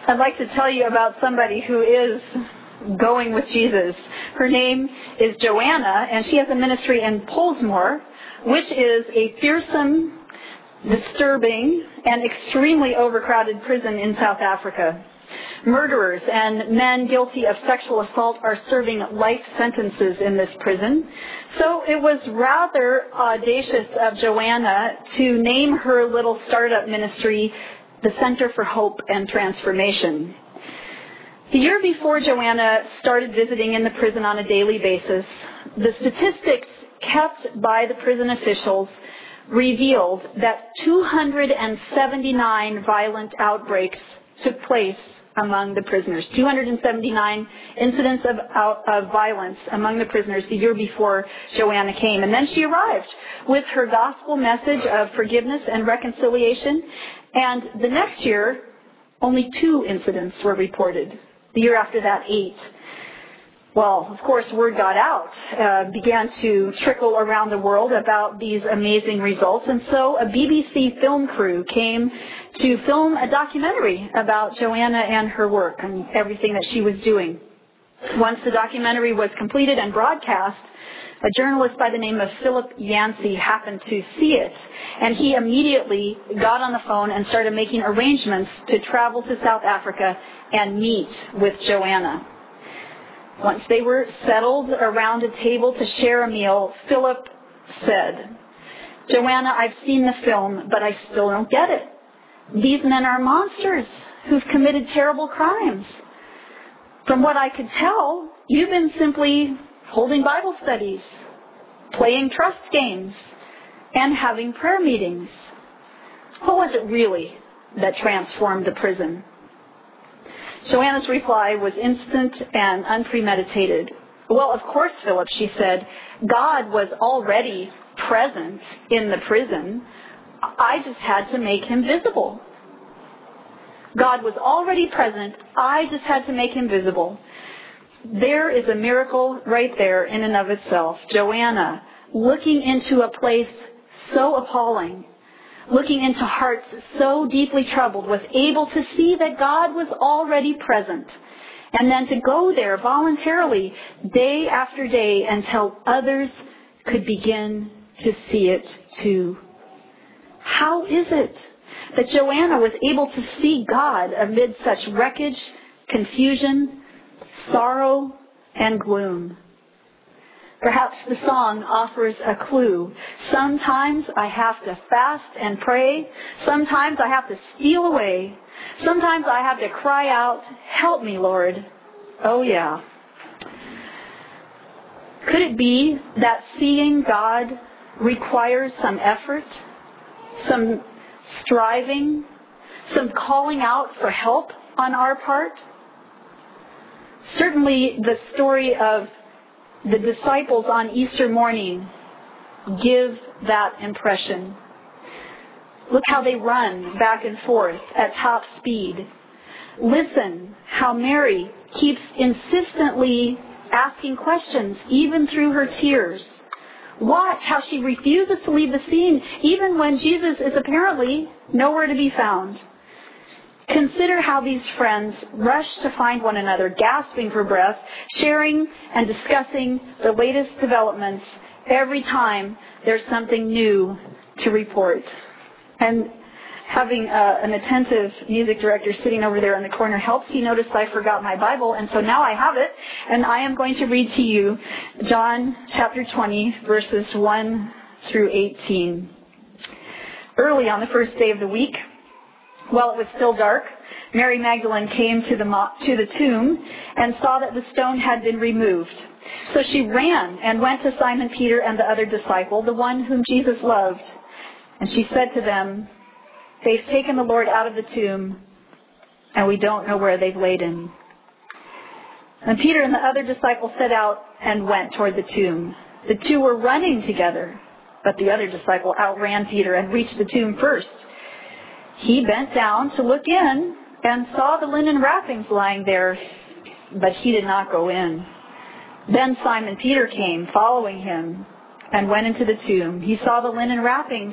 I'd like to tell you about somebody who is going with Jesus. Her name is Joanna, and she has a ministry in Pollsmoor, which is a fearsome, disturbing, and extremely overcrowded prison in South Africa. Murderers and men guilty of sexual assault are serving life sentences in this prison. So it was rather audacious of Joanna to name her little startup ministry the Center for Hope and Transformation. The year before Joanna started visiting in the prison on a daily basis, the statistics kept by the prison officials revealed that 279 violent outbreaks took place among the prisoners. 279 incidents of violence among the prisoners the year before Joanna came. And then she arrived with her gospel message of forgiveness and reconciliation. And the next year, only 2 incidents were reported. The year after that, 8. Well, of course, word got out, began to trickle around the world about these amazing results. And so a BBC film crew came to film a documentary about Joanna and her work and everything that she was doing. Once the documentary was completed and broadcast, a journalist by the name of Philip Yancey happened to see it, and he immediately got on the phone and started making arrangements to travel to South Africa and meet with Joanna. Once they were settled around a table to share a meal, Philip said, "Joanna, I've seen the film, but I still don't get it. These men are monsters who've committed terrible crimes. From what I could tell, you've been simply holding Bible studies, playing trust games, and having prayer meetings. What was it really that transformed the prison?" Joanna's reply was instant and unpremeditated. "Well, of course, Philip," she said, "God was already present in the prison. I just had to make him visible." God was already present. I just had to make him visible. There is a miracle right there in and of itself. Joanna, looking into a place so appalling, looking into hearts so deeply troubled, was able to see that God was already present. And then to go there voluntarily day after day until others could begin to see it too. How is it that Joanna was able to see God amid such wreckage, confusion, sorrow, and gloom? Perhaps the song offers a clue. Sometimes I have to fast and pray. Sometimes I have to steal away. Sometimes I have to cry out, "Help me, Lord." Oh, yeah. Could it be that seeing God requires some effort, some striving, some calling out for help on our part? Certainly the story of the disciples on Easter morning give that impression. Look how they run back and forth at top speed. Listen how Mary keeps insistently asking questions, even through her tears. Watch how she refuses to leave the scene, even when Jesus is apparently nowhere to be found. Consider how these friends rush to find one another, gasping for breath, sharing and discussing the latest developments every time there's something new to report. And having an attentive music director sitting over there in the corner helps. He noticed I forgot my Bible, and so now I have it, and I am going to read to you John chapter 20, verses 1 through 18. Early on the first day of the week, while it was still dark, Mary Magdalene came to the tomb and saw that the stone had been removed. So she ran and went to Simon Peter and the other disciple, the one whom Jesus loved. And she said to them, "They've taken the Lord out of the tomb, and we don't know where they've laid him." And Peter and the other disciple set out and went toward the tomb. The two were running together, but the other disciple outran Peter and reached the tomb first. He bent down to look in and saw the linen wrappings lying there, but he did not go in. Then Simon Peter came, following him, and went into the tomb. He saw the linen wrappings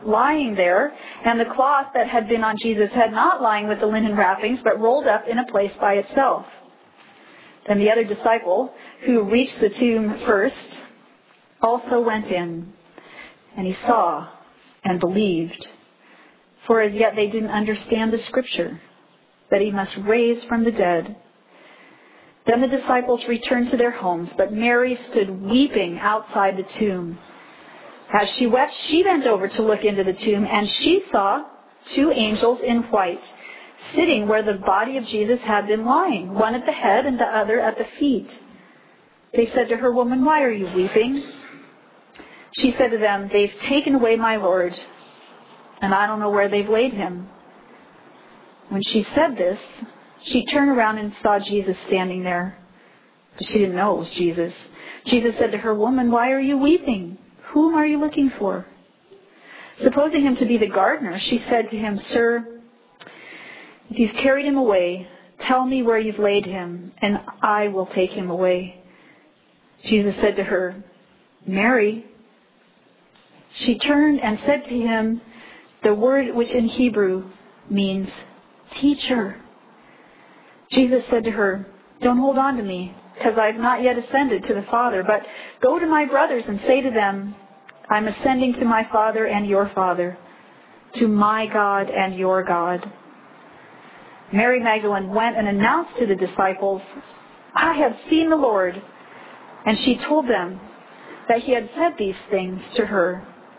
lying there, and the cloth that had been on Jesus' head not lying with the linen wrappings, but rolled up in a place by itself. Then the other disciple, who reached the tomb first, also went in, and he saw and believed. For as yet they didn't understand the scripture, that he must raise from the dead. Then the disciples returned to their homes, but Mary stood weeping outside the tomb. As she wept, she bent over to look into the tomb, and she saw 2 angels in white, sitting where the body of Jesus had been lying, one at the head and the other at the feet. They said to her, "Woman, why are you weeping?" She said to them, "They've taken away my Lord, and I don't know where they've laid him." When she said this, she turned around and saw Jesus standing there. But she didn't know it was Jesus. Jesus said to her, "Woman, why are you weeping? Whom are you looking for?" Supposing him to be the gardener, she said to him, "Sir, if you've carried him away, tell me where you've laid him, and I will take him away." Jesus said to her, "Mary." She turned and said to him the word which in Hebrew means teacher. Jesus said to her, "Don't hold on to me, because I have not yet ascended to the Father, but go to my brothers and say to them, I'm ascending to my Father and your Father, to my God and your God." Mary Magdalene went and announced to the disciples, "I have seen the Lord." And she told them that he had said these things to her.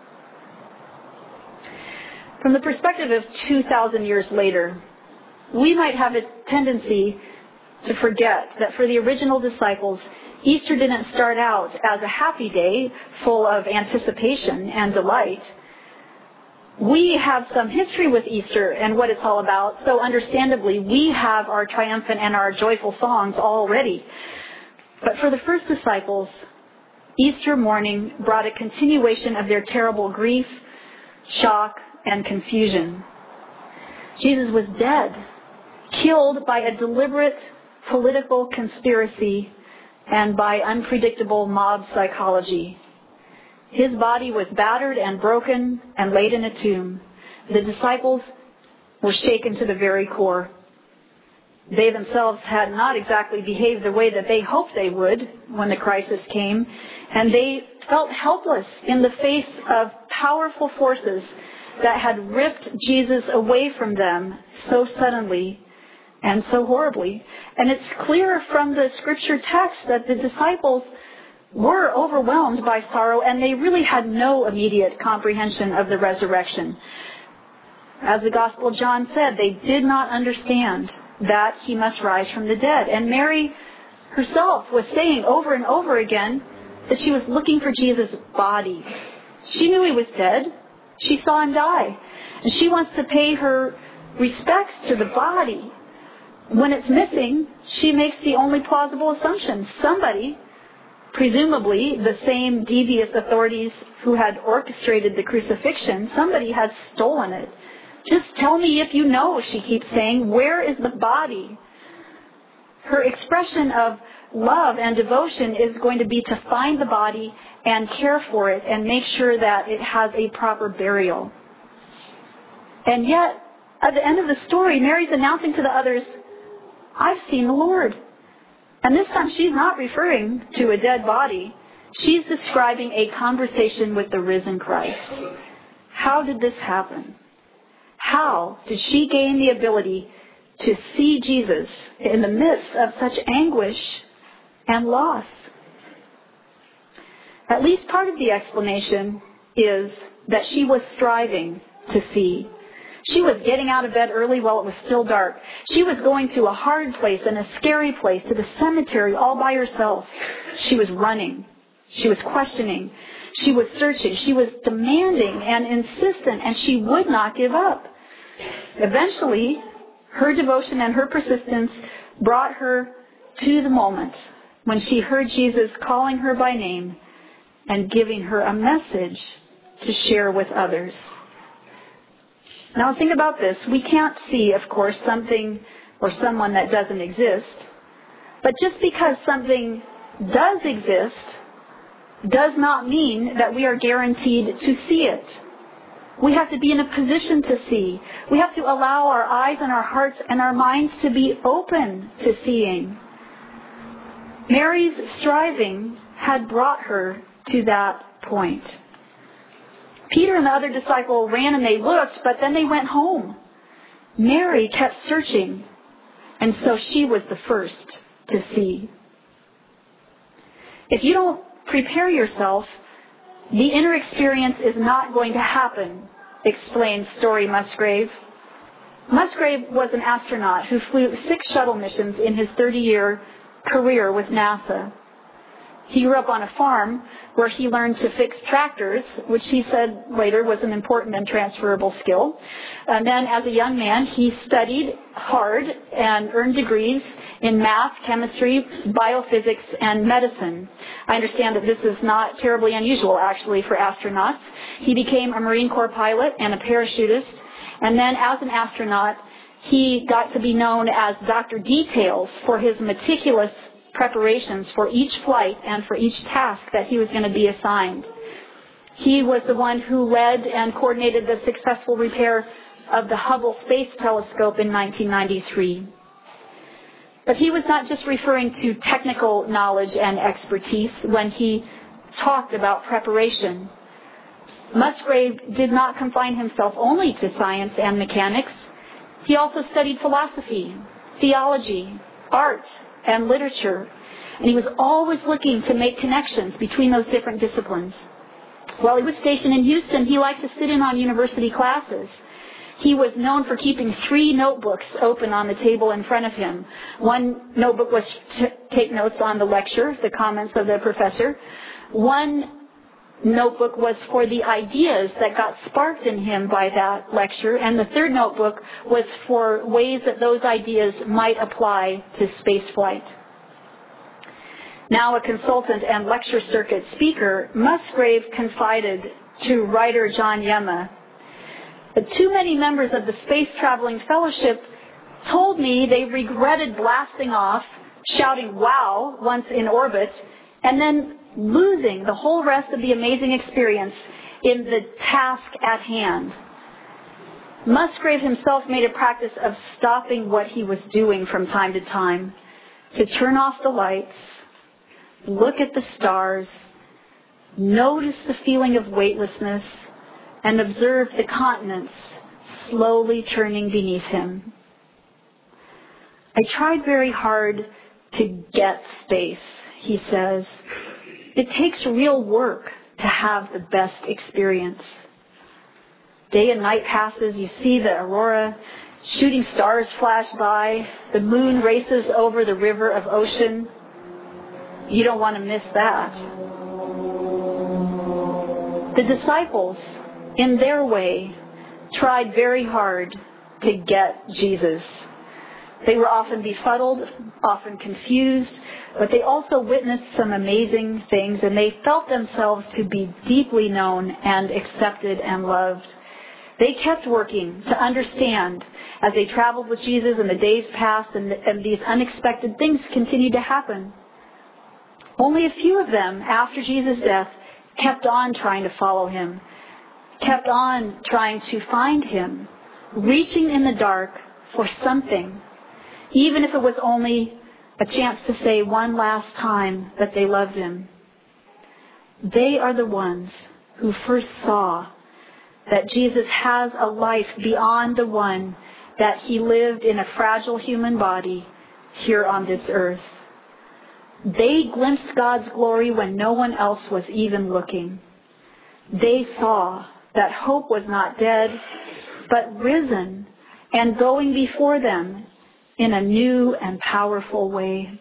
From the perspective of 2,000 years later, we might have a tendency to forget that for the original disciples, Easter didn't start out as a happy day full of anticipation and delight. We have some history with Easter and what it's all about, so understandably, we have our triumphant and our joyful songs already. But for the first disciples, Easter morning brought a continuation of their terrible grief, shock, and confusion. Jesus was dead, killed by a deliberate political conspiracy and by unpredictable mob psychology. His body was battered and broken and laid in a tomb. The disciples were shaken to the very core. They themselves had not exactly behaved the way that they hoped they would when the crisis came, and they felt helpless in the face of powerful forces that had ripped Jesus away from them so suddenly and so horribly. And it's clear from the scripture text that the disciples were overwhelmed by sorrow, and they really had no immediate comprehension of the resurrection. As the Gospel of John said, they did not understand that he must rise from the dead. And Mary herself was saying over and over again that she was looking for Jesus' body. She knew he was dead. She saw him die. And she wants to pay her respects to the body. When it's missing, she makes the only plausible assumption. Somebody, presumably the same devious authorities who had orchestrated the crucifixion, somebody has stolen it. "Just tell me if you know," she keeps saying. "Where is the body?" Her expression of love and devotion is going to be to find the body and care for it and make sure that it has a proper burial. And yet, at the end of the story, Mary's announcing to the others, "I've seen the Lord." And this time she's not referring to a dead body. She's describing a conversation with the risen Christ. How did this happen? How did she gain the ability to see Jesus in the midst of such anguish and loss? At least part of the explanation is that she was striving to see. She was getting out of bed early while it was still dark. She was going to a hard place and a scary place, to the cemetery all by herself. She was running. She was questioning. She was searching. She was demanding and insistent, and she would not give up. Eventually, her devotion and her persistence brought her to the moment when she heard Jesus calling her by name and giving her a message to share with others. Now think about this. We can't see, of course, something or someone that doesn't exist. But just because something does exist does not mean that we are guaranteed to see it. We have to be in a position to see. We have to allow our eyes and our hearts and our minds to be open to seeing. Mary's striving had brought her to that point. Peter and the other disciple ran and they looked, but then they went home. Mary kept searching, and so she was the first to see. If you don't prepare yourself, the inner experience is not going to happen, explains Story Musgrave. Musgrave was an astronaut who flew 6 shuttle missions in his 30-year career with NASA. He grew up on a farm where he learned to fix tractors, which he said later was an important and transferable skill. And then as a young man, he studied hard and earned degrees in math, chemistry, biophysics, and medicine. I understand that this is not terribly unusual, actually, for astronauts. He became a Marine Corps pilot and a parachutist. And then as an astronaut, he got to be known as Dr. Details for his meticulous preparations for each flight and for each task that he was going to be assigned. He was the one who led and coordinated the successful repair of the Hubble Space Telescope in 1993. But he was not just referring to technical knowledge and expertise when he talked about preparation. Musgrave did not confine himself only to science and mechanics. He also studied philosophy, theology, art, and literature, and he was always looking to make connections between those different disciplines. While he was stationed in Houston, he liked to sit in on university classes. He was known for keeping 3 notebooks open on the table in front of him. One notebook was to take notes on the lecture, the comments of the professor. One notebook was for the ideas that got sparked in him by that lecture, and the 3rd notebook was for ways that those ideas might apply to space flight. Now a consultant and lecture circuit speaker, Musgrave confided to writer John Yema that too many members of the Space Traveling Fellowship told me they regretted blasting off, shouting "wow" once in orbit, and then losing the whole rest of the amazing experience in the task at hand. Musgrave himself made a practice of stopping what he was doing from time to time to turn off the lights, look at the stars, notice the feeling of weightlessness, and observe the continents slowly turning beneath him. I tried very hard to get space, he says. It takes real work to have the best experience. Day and night passes, you see the aurora, shooting stars flash by, the moon races over the river of ocean. You don't want to miss that. The disciples, in their way, tried very hard to get Jesus. They were often befuddled, often confused, but they also witnessed some amazing things, and they felt themselves to be deeply known and accepted and loved. They kept working to understand as they traveled with Jesus and the days passed and these unexpected things continued to happen. Only a few of them, after Jesus' death, kept on trying to follow him, kept on trying to find him, reaching in the dark for something, even if it was only a chance to say one last time that they loved him. They are the ones who first saw that Jesus has a life beyond the one that he lived in a fragile human body here on this earth. They glimpsed God's glory when no one else was even looking. They saw that hope was not dead, but risen and going before them in a new and powerful way.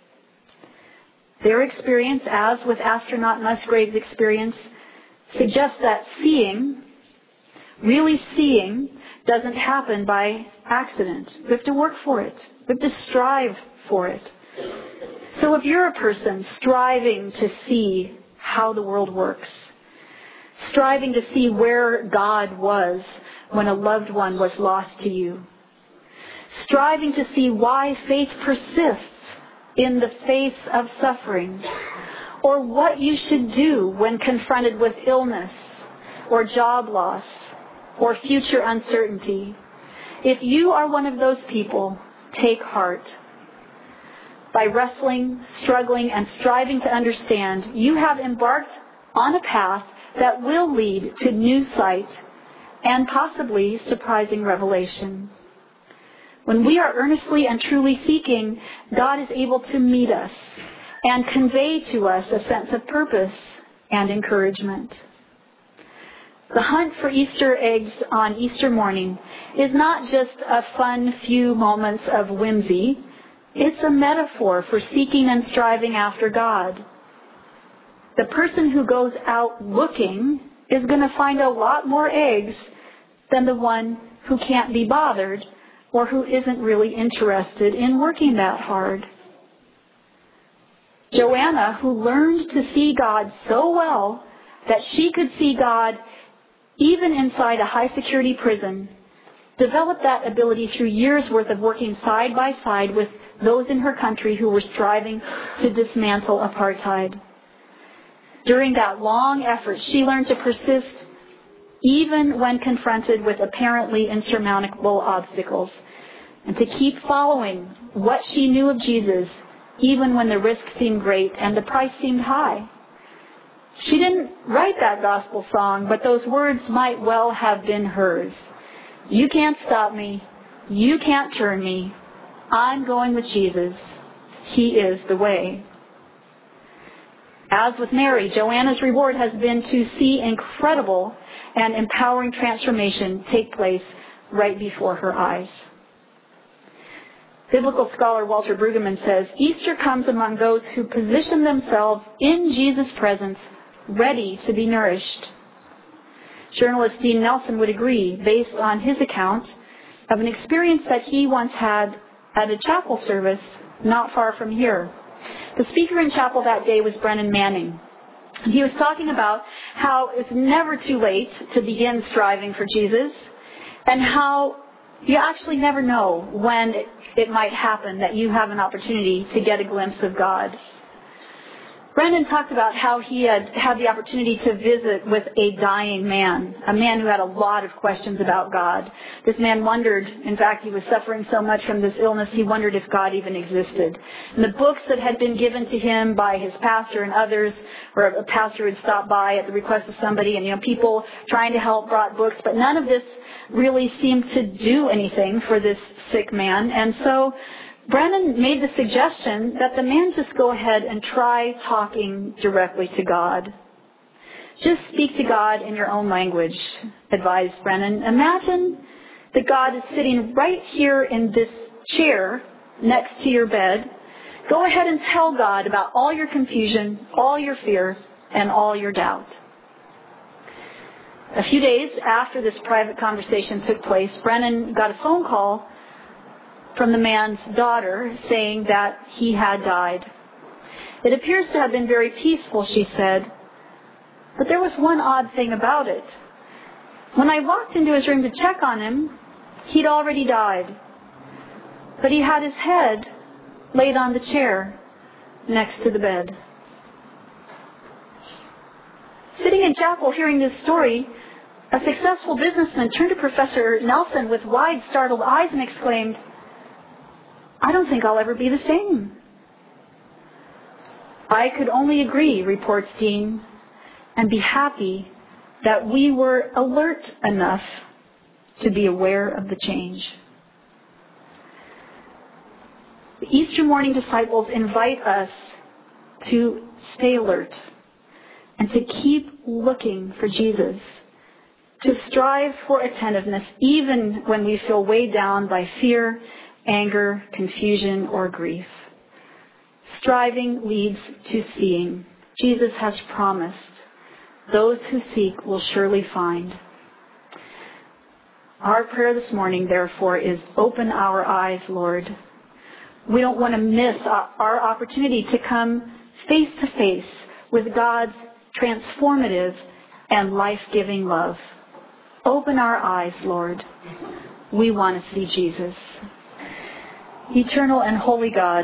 Their experience, as with astronaut Musgrave's experience, suggests that seeing, really seeing, doesn't happen by accident. We have to work for it. We have to strive for it. So if you're a person striving to see how the world works, striving to see where God was when a loved one was lost to you, striving to see why faith persists in the face of suffering, or what you should do when confronted with illness or job loss or future uncertainty. If you are one of those people, take heart. By wrestling, struggling, and striving to understand, you have embarked on a path that will lead to new sight and possibly surprising revelation. When we are earnestly and truly seeking, God is able to meet us and convey to us a sense of purpose and encouragement. The hunt for Easter eggs on Easter morning is not just a fun few moments of whimsy. It's a metaphor for seeking and striving after God. The person who goes out looking is going to find a lot more eggs than the one who can't be bothered or who isn't really interested in working that hard. Joanna, who learned to see God so well that she could see God even inside a high-security prison, developed that ability through years' worth of working side by side with those in her country who were striving to dismantle apartheid. During that long effort, she learned to persist even when confronted with apparently insurmountable obstacles, and to keep following what she knew of Jesus, even when the risk seemed great and the price seemed high. She didn't write that gospel song, but those words might well have been hers. You can't stop me. You can't turn me. I'm going with Jesus. He is the way. As with Mary, Joanna's reward has been to see incredible and empowering transformation take place right before her eyes. Biblical scholar Walter Brueggemann says, Easter comes among those who position themselves in Jesus' presence, ready to be nourished. Journalist Dean Nelson would agree, based on his account of an experience that he once had at a chapel service not far from here. The speaker in chapel that day was Brennan Manning. He was talking about how it's never too late to begin striving for Jesus, and how you actually never know when it might happen that you have an opportunity to get a glimpse of God. Brennan talked about how he had the opportunity to visit with a dying man, a man who had a lot of questions about God. This man wondered, in fact, he was suffering so much from this illness, he wondered if God even existed. And the books that had been given to him by his pastor and others, or a pastor would stop by at the request of somebody, and people trying to help brought books, but none of this really seemed to do anything for this sick man. And so Brennan made the suggestion that the man just go ahead and try talking directly to God. Just speak to God in your own language, advised Brennan. Imagine that God is sitting right here in this chair next to your bed. Go ahead and tell God about all your confusion, all your fear, and all your doubt. A few days after this private conversation took place, Brennan got a phone call from the man's daughter saying that he had died. It appears to have been very peaceful, she said, but there was one odd thing about it. When I walked into his room to check on him, he'd already died. But he had his head laid on the chair next to the bed. Sitting in chapel hearing this story, a successful businessman turned to Professor Nelson with wide, startled eyes and exclaimed, I don't think I'll ever be the same. I could only agree, reports Dean, and be happy that we were alert enough to be aware of the change. The Easter morning disciples invite us to stay alert and to keep looking for Jesus, to strive for attentiveness even when we feel weighed down by fear, anger, confusion, or grief. Striving leads to seeing. Jesus has promised, those who seek will surely find. Our prayer this morning, therefore, is open our eyes, Lord. We don't want to miss our opportunity to come face to face with God's transformative and life-giving love. Open our eyes, Lord. We want to see Jesus. Eternal and holy God,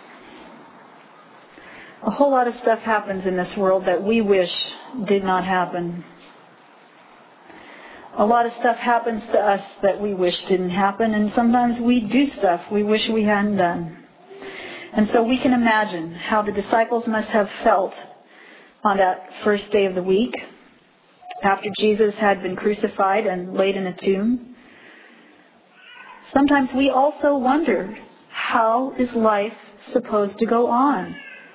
a whole lot of stuff happens in this world that we wish did not happen. A lot of stuff happens to us that we wish didn't happen, and sometimes we do stuff we wish we hadn't done. And so we can imagine how the disciples must have felt on that first day of the week, after Jesus had been crucified and laid in a tomb. Sometimes we also wonder, how is life supposed to go on?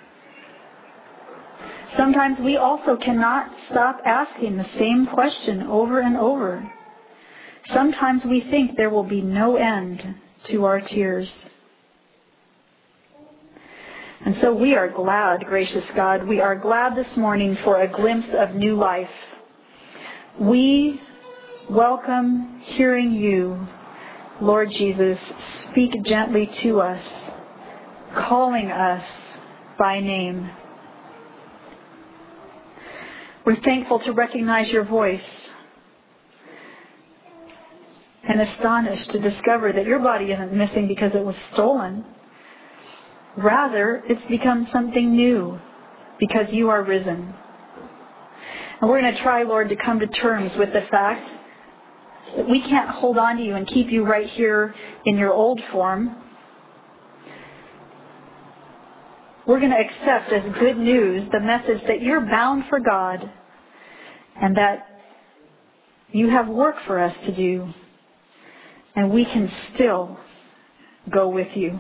Sometimes we also cannot stop asking the same question over and over. Sometimes we think there will be no end to our tears. And so we are glad, gracious God, we are glad this morning for a glimpse of new life. We welcome hearing you, Lord Jesus, speak gently to us, calling us by name. We're thankful to recognize your voice and astonished to discover that your body isn't missing because it was stolen. Rather, it's become something new because you are risen. And we're going to try, Lord, to come to terms with the fact that we can't hold on to you and keep you right here in your old form. We're going to accept as good news the message that you're bound for God and that you have work for us to do, and we can still go with you.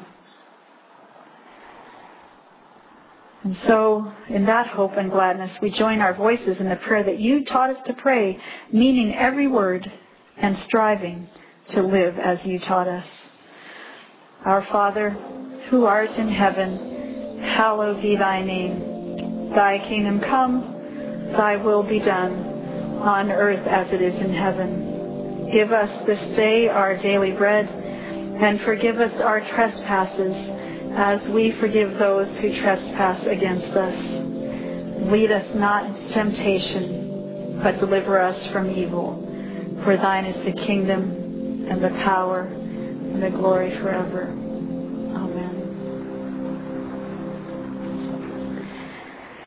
And so, in that hope and gladness, we join our voices in the prayer that you taught us to pray, meaning every word and striving to live as you taught us. Our Father, who art in heaven, hallowed be thy name. Thy kingdom come, thy will be done, on earth as it is in heaven. Give us this day our daily bread, and forgive us our trespasses, as we forgive those who trespass against us. Lead us not into temptation, but deliver us from evil. For thine is the kingdom, and the power, and the glory forever.